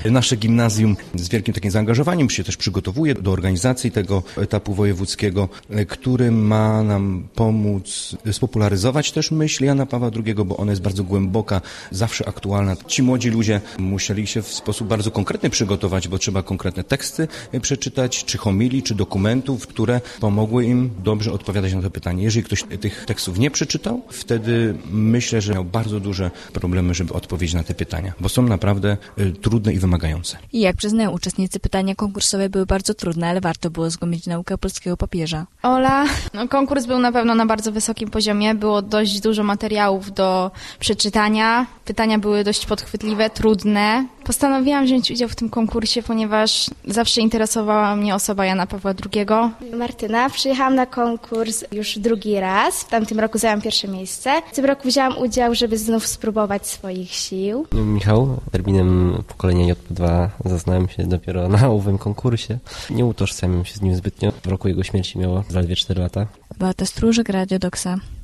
Nasze gimnazjum z wielkim takim zaangażowaniem się też przygotowuje do organizacji tego etapu wojewódzkiego, który ma nam pomóc spopularyzować też myśl Jana Pawła II, bo ona jest bardzo głęboka, zawsze aktualna. Ci młodzi ludzie musieli się w sposób bardzo konkretny przygotować, bo trzeba konkretne teksty przeczytać, czy homilii, czy dokumentów, które pomogły im dobrze odpowiadać na to pytanie. Jeżeli ktoś tych tekstów nie przeczytał, wtedy myślę, że miał bardzo duże problemy, żeby odpowiedzieć na te pytania, bo są naprawdę trudne i wymagające. I jak przyznają uczestnicy, pytania konkursowe były bardzo trudne, ale warto było zgłębić naukę polskiego papieża. Ola, konkurs był na pewno na bardzo wysokim poziomie, było dość dużo materiałów do przeczytania, pytania były dość podchwytliwe, trudne. Postanowiłam wziąć udział w tym konkursie, ponieważ zawsze interesowała mnie osoba Jana Pawła II. Martyna, przyjechałam na konkurs już drugi raz, w tamtym roku zajęłam pierwsze miejsce. W tym roku wzięłam udział, żeby znów spróbować swoich sił. Michał, terminem pokolenia JP2 zaznałem się dopiero na owym konkursie. Nie utożsamiam się z nim zbytnio. W roku jego śmierci miało zaledwie 4 lata. Beata Stróżyk, Radio Doksa.